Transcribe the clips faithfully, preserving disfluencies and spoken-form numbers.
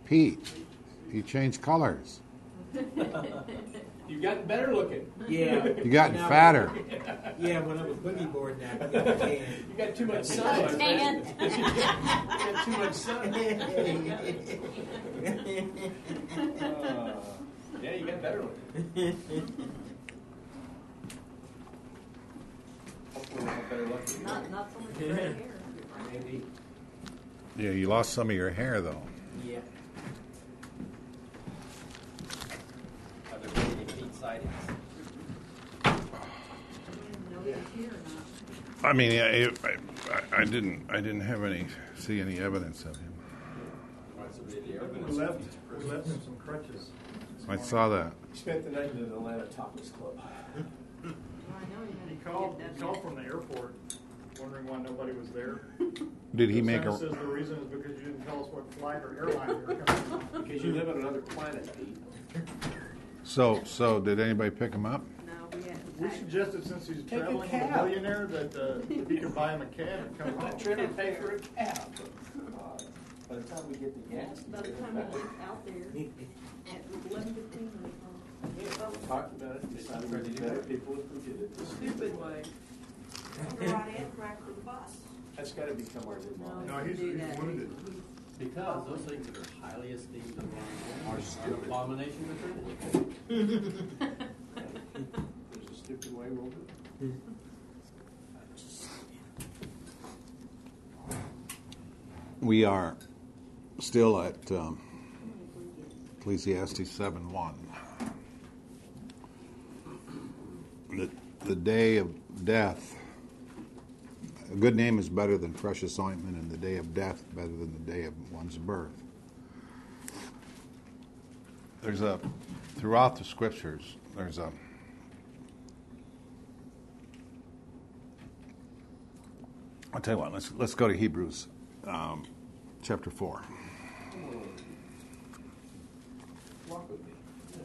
Pete, you changed colors. You've gotten better looking. Yeah. You gotten fatter. Yeah, when I was boogie boarding that, I got tan. You got too much sun. Tan. You got too much sun. Uh, yeah, you got better looking. Hopefully we'll have better looking. Not, not so much gray hair. Maybe. Yeah, you lost some of your hair, though. Yeah. Are there any Pete sightings? No, he's here or not. I mean, I, I, I didn't, I didn't have any, see any evidence of him. What's the video? We left, we left him some crutches. I saw that. Spent the night in the Atlanta Tapas Club. Well, I know he He had a called, kid, he doesn't called from the airport, wondering why nobody was there. Did he The make sentence a? says the reason is because you didn't tell us what flight or airline you were coming from. Because you live on another planet, Pete. So, so did anybody pick him up? No, we hadn't. We suggested since he's Take a traveling with a cab. millionaire that uh, if he could buy him a cab and come I'm not home. trying to pay for a cab. Uh, By the time we get the gas, By the time we get out there, at eleven fifteen, we yeah, we talked about it, decided we'd be better people if we did it. the stupid way. The right hand crack for the bus. That's got to become our new model. No, he's- Do he's that. wounded. Because those things that are highly esteemed among are an abomination to Trinity. There's a stupid way we'll do it. We are still at um, Ecclesiastes seven one. The, the day of death, a good name is better than precious ointment, and the day of death better than the day of one's birth. There's a, throughout the scriptures, there's a, I'll tell you what, let's, let's go to Hebrews um, chapter four. Walk with me. Yeah.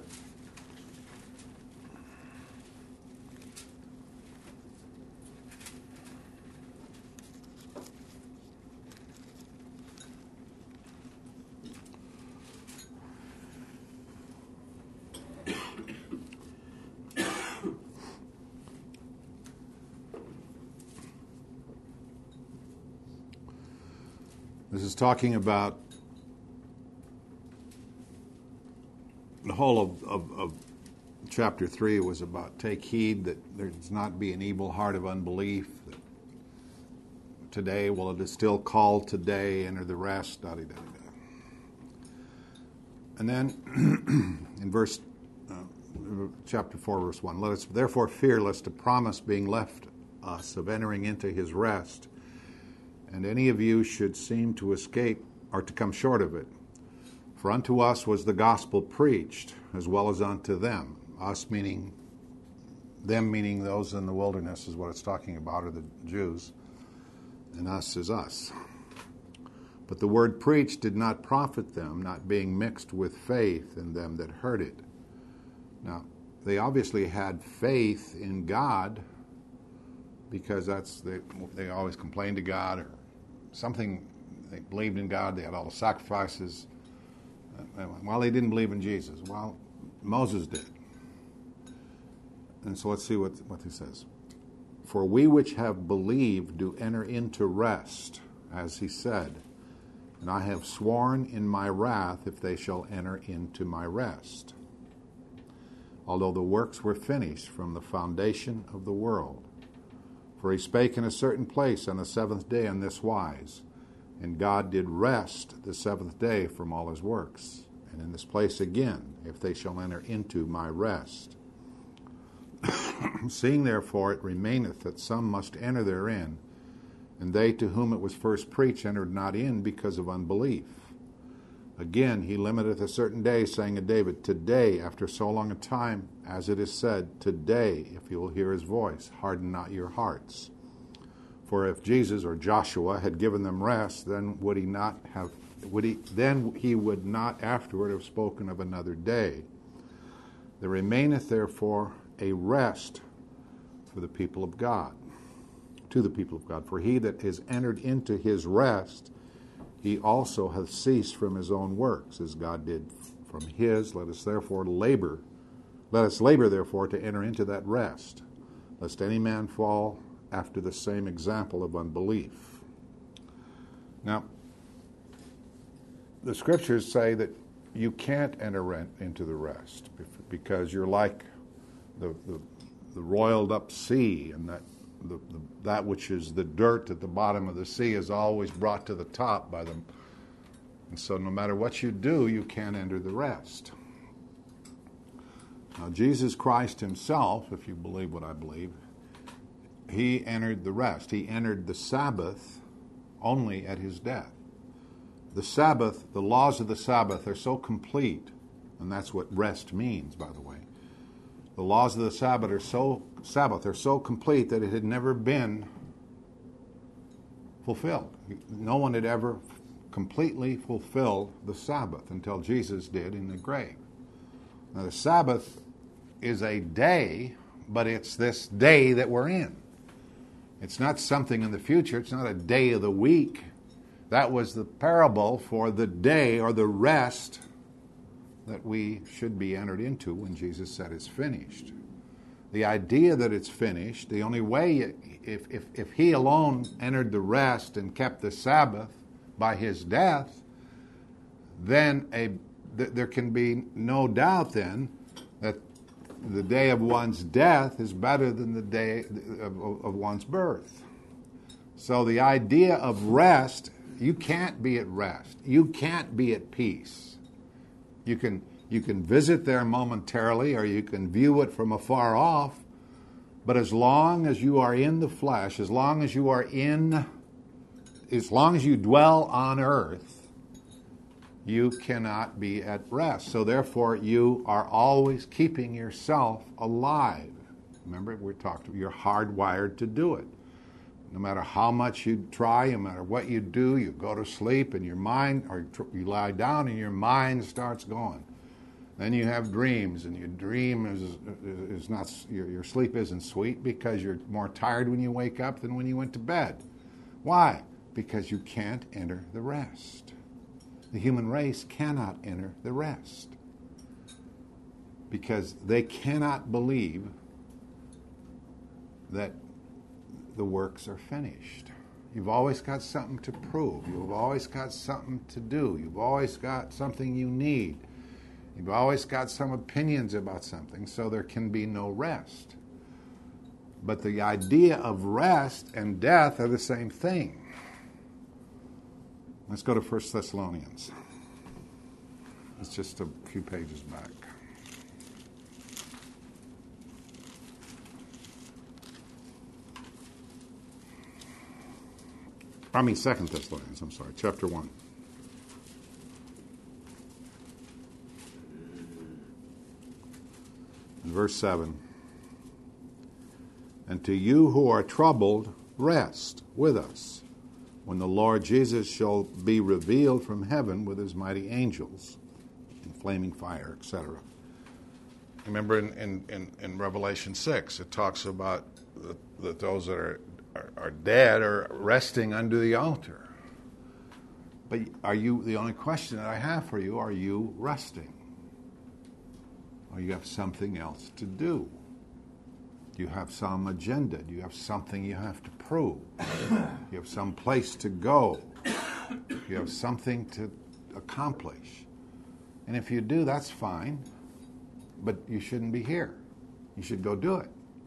This is talking about the whole of, of, of chapter three was about take heed that there does not be an evil heart of unbelief. That today, well, it is still called today, enter the rest, da da da da. And then in verse uh, chapter four, verse one, let us therefore fear lest a promise being left us of entering into his rest, and any of you should seem to escape or to come short of it. For unto us was the gospel preached, as well as unto them. Us meaning, them meaning those in the wilderness is what it's talking about, or the Jews. And us is us. But the word preached did not profit them, not being mixed with faith in them that heard it. Now, they obviously had faith in God, because that's they, they always complained to God, or something. They believed in God. They had all the sacrifices. Uh, well, they didn't believe in Jesus. Well, Moses did. And so let's see what what he says. For we which have believed do enter into rest, as he said, and I have sworn in my wrath if they shall enter into my rest. Although the works were finished from the foundation of the world. For he spake in a certain place on the seventh day on this wise, and God did rest the seventh day from all his works. And in this place again, if they shall enter into my rest. Seeing therefore it remaineth that some must enter therein, and they to whom it was first preached entered not in because of unbelief. Again, he limiteth a certain day, saying of David, today, after so long a time, as it is said, today, if you will hear his voice, harden not your hearts. For if Jesus or Joshua had given them rest, then would he not have, would he, then he would not afterward have spoken of another day. There remaineth therefore a rest for the people of God, to the people of God. For he that is entered into his rest, he also hath ceased from his own works, as God did from his. Let us therefore labor, let us labor therefore to enter into that rest, lest any man fall after the same example of unbelief. Now, the scriptures say that you can't enter into the rest because you're like the, the, the roiled up sea, and that the, the, that which is the dirt at the bottom of the sea is always brought to the top by them. And so no matter what you do, you can't enter the rest. Now, Jesus Christ himself, if you believe what I believe, he entered the rest. He entered the Sabbath only at his death. The Sabbath, the laws of the Sabbath are so complete, and that's what rest means, by the way. The laws of the Sabbath are so Sabbath are so complete that it had never been fulfilled. No one had ever completely fulfilled the Sabbath until Jesus did in the grave. Now, the Sabbath is a day, but it's this day that we're in. It's not something in the future. It's not a day of the week. That was the parable for the day or the rest that we should be entered into when Jesus said it's finished. The idea that it's finished, the only way, if, if, if he alone entered the rest and kept the Sabbath by his death, then a, th- there can be no doubt then that the day of one's death is better than the day of, of one's birth. So the idea of rest, you can't be at rest. You can't be at peace. You can you can visit there momentarily, or you can view it from afar off, but as long as you are in the flesh, as long as you are in, as long as you dwell on earth, you cannot be at rest. So therefore, you are always keeping yourself alive. Remember, we talked, you're hardwired to do it. No matter how much you try, no matter what you do, you go to sleep and your mind, or you lie down and your mind starts going. Then you have dreams, and your dream is is not, your, your sleep isn't sweet because you're more tired when you wake up than when you went to bed. Why? Because you can't enter the rest. The human race cannot enter the rest because they cannot believe that the works are finished. You've always got something to prove. You've always got something to do. You've always got something you need. You've always got some opinions about something, so there can be no rest. But the idea of rest and death are the same thing. Let's go to First Thessalonians. It's just a few pages back. I mean, Second Thessalonians, I'm sorry, chapter one. Verse seven. And to you who are troubled, rest with us, when the Lord Jesus shall be revealed from heaven with his mighty angels in flaming fire, et cetera. Remember in, in, in, in Revelation six, it talks about that, that those that are, are, are dead are resting under the altar. But are you, the only question that I have for you, are you resting? Or you have something else to do? Do you have some agenda? Do you have something you have to prove? Do you have some place to go? Do you have something to accomplish? And if you do, that's fine. But you shouldn't be here. You should go do it.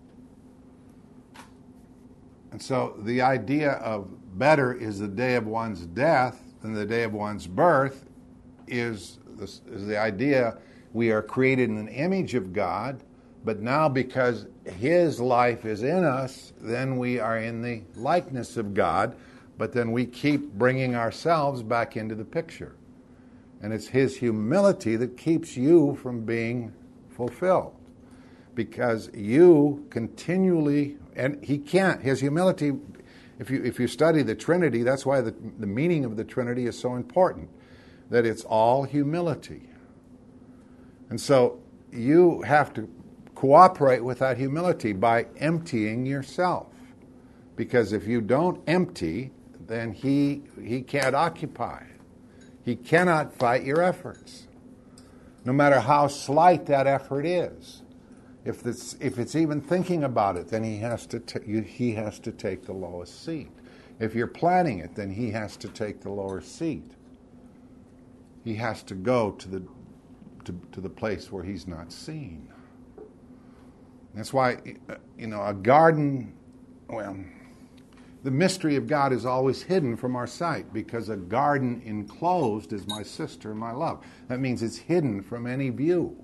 And so the idea of better is the day of one's death than the day of one's birth is, this, is the idea we are created in an image of God, but now because his life is in us, then we are in the likeness of God, but then we keep bringing ourselves back into the picture. And it's his humility that keeps you from being fulfilled. Because you continually, and he can't, his humility, if you if you study the Trinity, that's why the, the meaning of the Trinity is so important, that it's all humility. And so you have to cooperate with that humility by emptying yourself. Because if you don't empty, then he he can't occupy. He cannot fight your efforts, no matter how slight that effort is. If it's if it's even thinking about it, then he has to t- you, he has to take the lowest seat. If you're planning it, then he has to take the lower seat. He has to go to the to, to the place where he's not seen. That's why, you know, a garden, well, the mystery of God is always hidden from our sight, because a garden enclosed is my sister, my love. That means it's hidden from any view.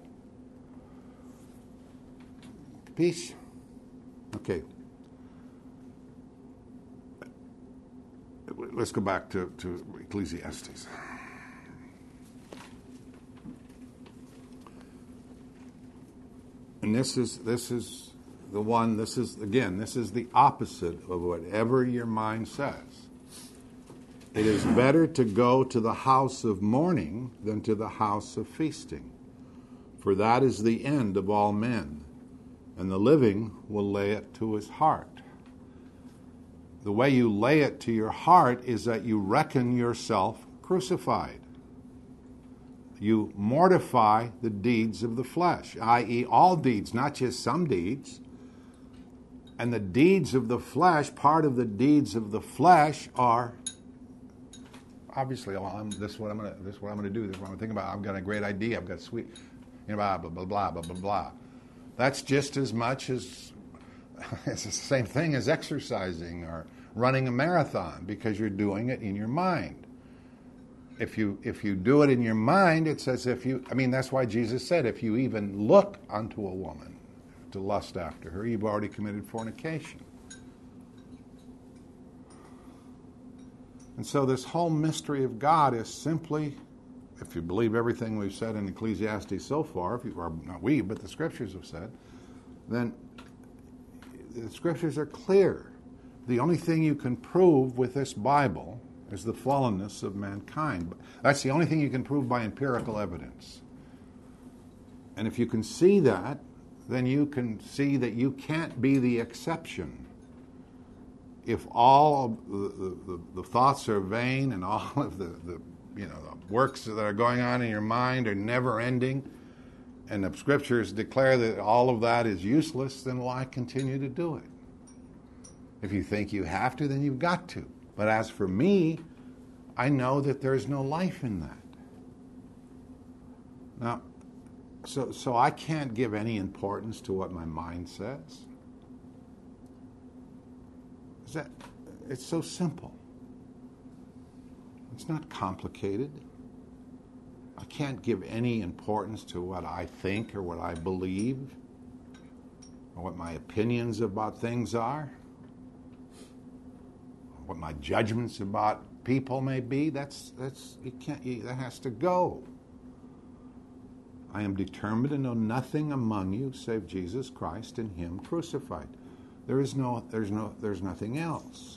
Peace? Okay. Let's go back to, to Ecclesiastes. And this is this is the one, this is, again, this is the opposite of whatever your mind says. It is better to go to the house of mourning than to the house of feasting, for that is the end of all men, and the living will lay it to his heart. The way you lay it to your heart is that you reckon yourself crucified. You mortify the deeds of the flesh, that is all deeds, not just some deeds. And the deeds of the flesh, part of the deeds of the flesh are, obviously, oh, I'm, this is what I'm going to, this is what I'm going to do. This is what I'm thinking about. I've got a great idea. I've got a sweet, you know, blah blah blah blah blah blah blah. That's just as much as it's the same thing as exercising or running a marathon, because you're doing it in your mind. If you if you do it in your mind, it's as if you, I mean, that's why Jesus said, if you even look unto a woman to lust after her, you've already committed fornication. And so this whole mystery of God is simply, if you believe everything we've said in Ecclesiastes so far, if you, or not we, but the Scriptures have said, then the Scriptures are clear. The only thing you can prove with this Bible is the fallenness of mankind. That's the only thing you can prove by empirical evidence. And if you can see that, then you can see that you can't be the exception. If all of the, the, the thoughts are vain, and all of the, the you know the works that are going on in your mind are never ending, and the Scriptures declare that all of that is useless, then why continue to do it? If you think you have to, then you've got to. But as for me, I know that there's no life in that. Now, so so I can't give any importance to what my mind says. Is that, it's so simple. It's not complicated. I can't give any importance to what I think or what I believe or what my opinions about things are, what my judgments about people may be. That's that's you can't. You, that has to go. I am determined to know nothing among you save Jesus Christ and Him crucified. There is no. There's no. There's nothing else.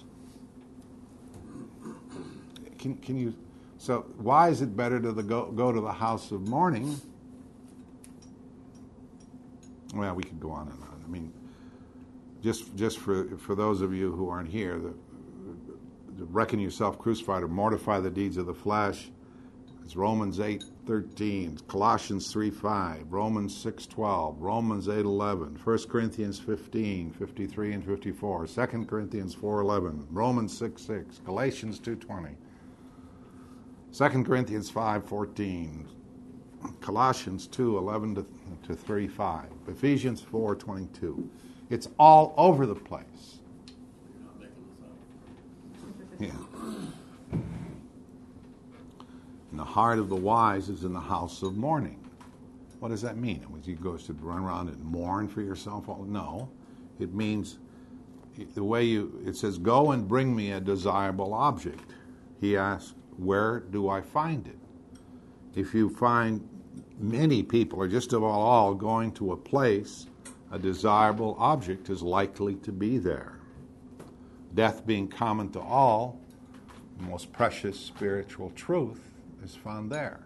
Can can you? So why is it better to the go go to the house of mourning? Well, we could go on and on. I mean, just just for for those of you who aren't here, the. Reckon yourself crucified or mortify the deeds of the flesh. It's Romans eight thirteen, Colossians three five, Romans six twelve, Romans eight eleven, First Corinthians fifteen fifty-three and fifty-four, Second Corinthians four eleven, Romans six six, Galatians two twenty, Second Corinthians five fourteen, Colossians two eleven to, to thirty-five, Ephesians four twenty-two. It's all over the place. Yeah. And the heart of the wise is in the house of mourning. What does that mean? He goes to run around and mourn for yourself? No. It means the way you, it says, go and bring me a desirable object. He asks, where do I find it? If you find many people, or just about all, going to a place, a desirable object is likely to be there. Death being common to all, the most precious spiritual truth is found there.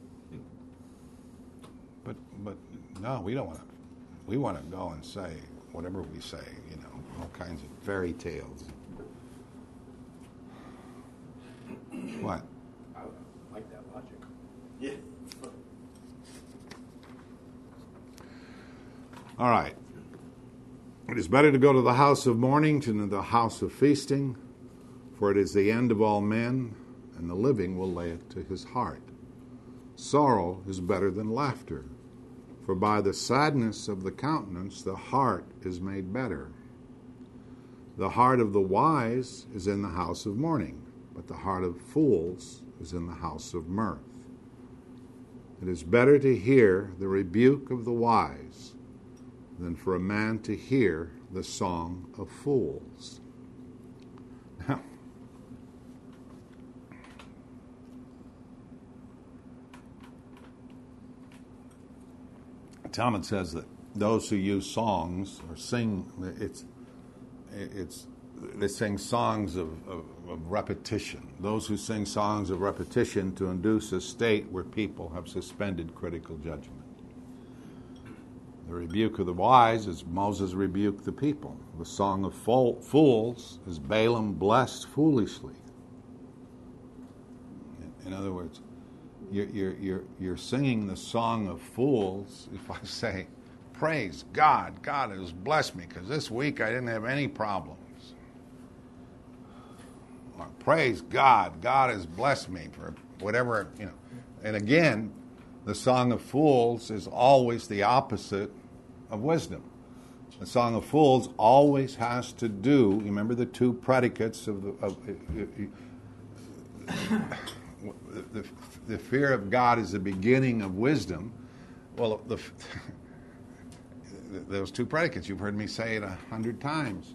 But but no, we don't want to. We want to go and say, whatever we say, you know, all kinds of fairy tales. What? I like that logic. Yeah. All right. It is better to go to the house of mourning than to the house of feasting, for it is the end of all men, and the living will lay it to his heart. Sorrow is better than laughter, for by the sadness of the countenance the heart is made better. The heart of the wise is in the house of mourning, but the heart of fools is in the house of mirth. It is better to hear the rebuke of the wise than for a man to hear the song of fools. Now, Talmud says that those who use songs or sing, it's it's they sing songs of, of, of repetition. Those who sing songs of repetition to induce a state where people have suspended critical judgment. The rebuke of the wise is Moses rebuked the people. The song of fools is Balaam blessed foolishly. In other words, you're, you're, you're, you're singing the song of fools if I say, praise God, God has blessed me because this week I didn't have any problems. Or, praise God, God has blessed me for whatever, you know. And again, the song of fools is always the opposite of wisdom. The song of fools always has to do, remember the two predicates of the, of, uh, uh, the, the fear of God is the beginning of wisdom. Well, the, those two predicates, you've heard me say it a hundred times.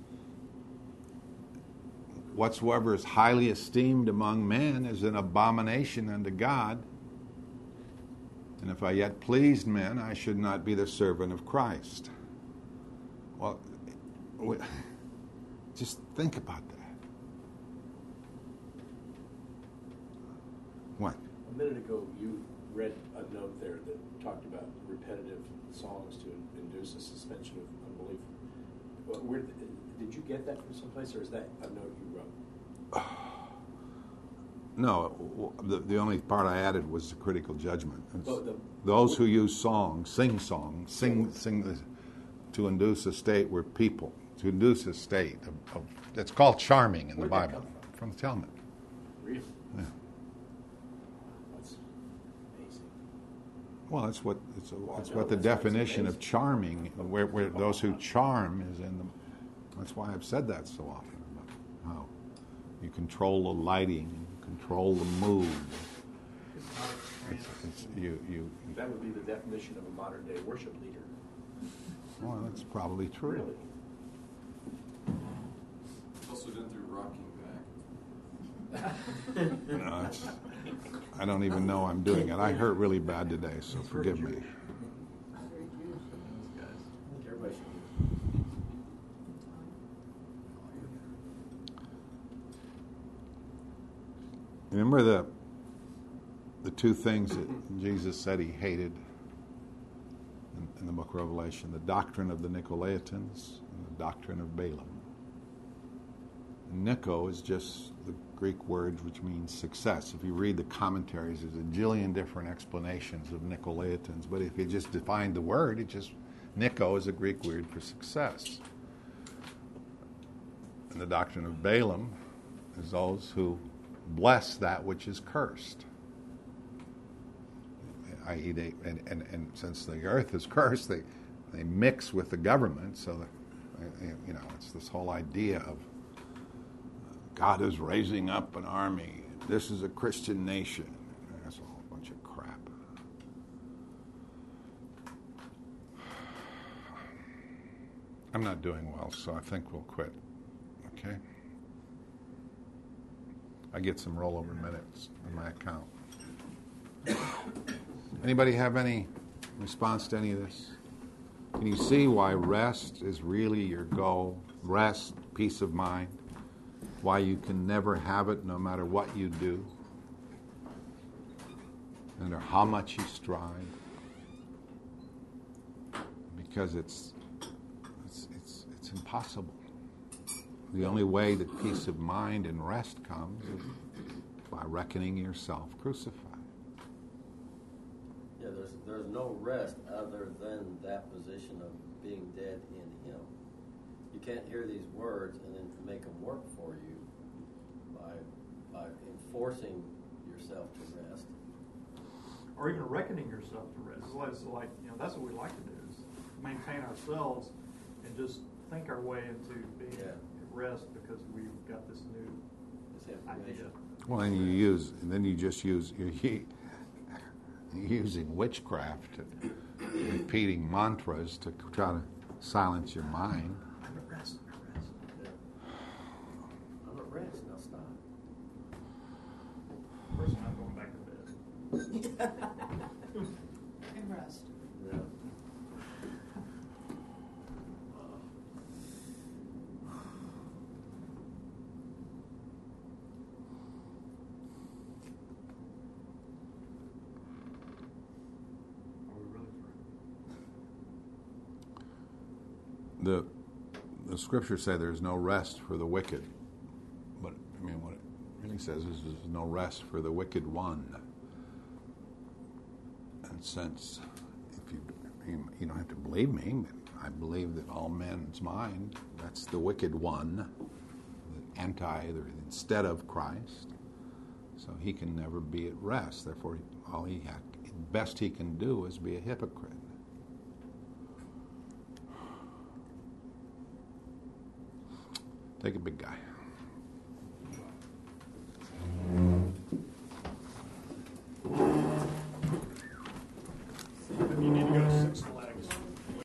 Whatsoever is highly esteemed among men is an abomination unto God. And if I yet pleased men, I should not be the servant of Christ. Well, we, just think about that. What? A minute ago, you read a note there that talked about repetitive songs to induce a suspension of unbelief. Well, where, did you get that from someplace, or is that a note you wrote? No, the, the only part I added was the critical judgment. Oh, the, Those who use songs, sing songs, sing sing the, to induce a state where people, to induce a state of, of it's called charming in the Where'd that Bible. come from? From the Talmud. Really? Yeah. That's amazing. Well, that's what it's, Well, that's I what know, the that's why it's definition of amazing. charming, where, where those who charm is in the. That's why I've said that so often about how you control the lighting, control the mood. It's, it's, you, you, That would be the definition of a modern day worship leader. well, that's probably true. Really? Also done through rocking back. No, it's, I don't even know I'm doing it. I hurt really bad today, so forgive me. I think everybody should do Remember the the two things that Jesus said he hated in, in the book of Revelation: the doctrine of the Nicolaitans and the doctrine of Balaam. And Nico is just the Greek word which means success. If you read the commentaries, there's a jillion different explanations of Nicolaitans, but if you just define the word, it just Nico is a Greek word for success. And the doctrine of Balaam is those who bless that which is cursed. that is, they, and, and, and since the earth is cursed, they, they mix with the government, so that, you know, it's this whole idea of God is raising up an army. This is a Christian nation. That's a whole bunch of crap. I'm not doing well, so I think we'll quit. Okay? I get some rollover minutes in my account. Anybody have any response to any of this? Can you see why rest is really your goal? Rest, peace of mind. Why you can never have it no matter what you do, no matter how much you strive. Because it's, it's, it's impossible. The only way that peace of mind and rest comes is by reckoning yourself crucified. Yeah, there's, there's no rest other than that position of being dead in Him. You can't hear these words and then make them work for you by, by enforcing yourself to rest. Or even reckoning yourself to rest. It's like, it's like, you know, that's what we like to do, is maintain ourselves and just think our way into being Yeah. at rest because we've got this new This idea. information. Well, and you use, and then you just use, you're, you're using witchcraft, and repeating mantras to try to silence your mind. I'm at rest, I'm at rest. Yeah. I'm at rest, now stop. First, I'm going back to bed. And rest. Yeah. Are we really through? The the scriptures say there's no rest for the wicked, but I mean what it really says is there's no rest for the wicked one. And since if you you, you don't have to believe me, but I believe that all men's mind, that's the wicked one, the anti, the instead of Christ. So he can never be at rest. Therefore, all he had, best he can do is be a hypocrite. Take a big guy.